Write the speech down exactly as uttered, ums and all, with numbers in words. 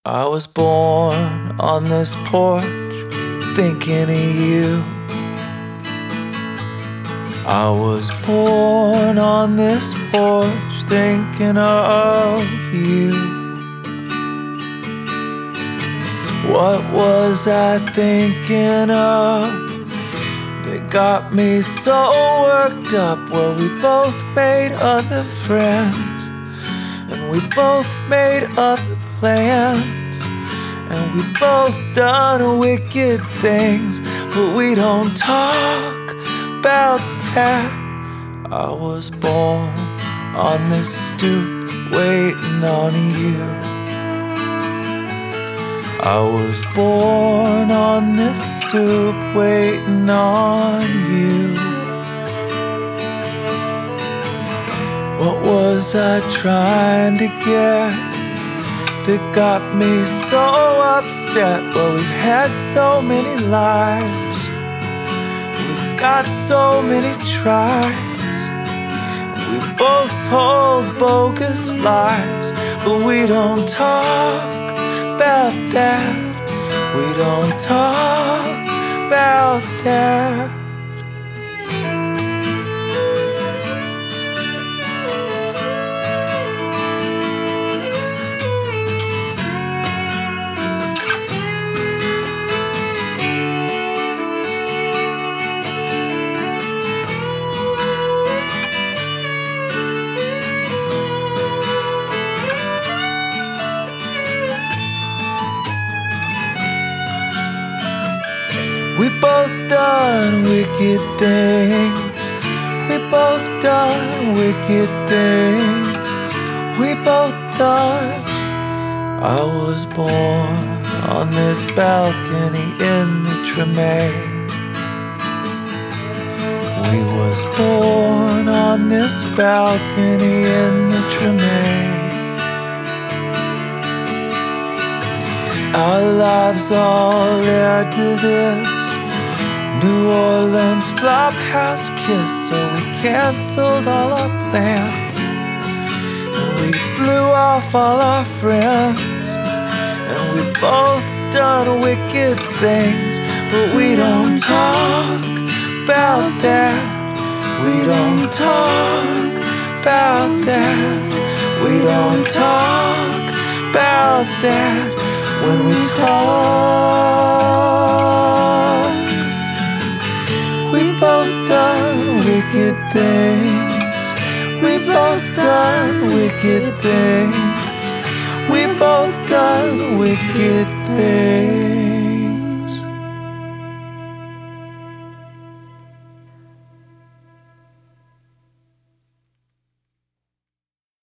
I was born on this porch thinking of you. I was born on this porch thinking of you. What was I thinking of that got me so worked up? Well, we both made other friends, and we both made other plans, and we both done wicked things, but we don't talk about that. I was born on this stoop waiting on you. I was born on this stoop waiting on you. What was I trying to get that got me so upset? Well, we've had so many lives, we've got so many tries, we both told bogus lies, but we don't talk about that. We don't talk about that. We both done wicked things. We both done wicked things. We both done. I was born on this balcony in the Treme. We was born on this balcony in the Treme. Our lives all led to this New Orleans flophouse kiss, so we canceled all our plans, and we blew off all our friends, and we both done wicked things, but we don't talk about that. We don't talk about that. We don't talk about that. When we talk, we both done wicked things. We both done wicked things. We both done wicked things.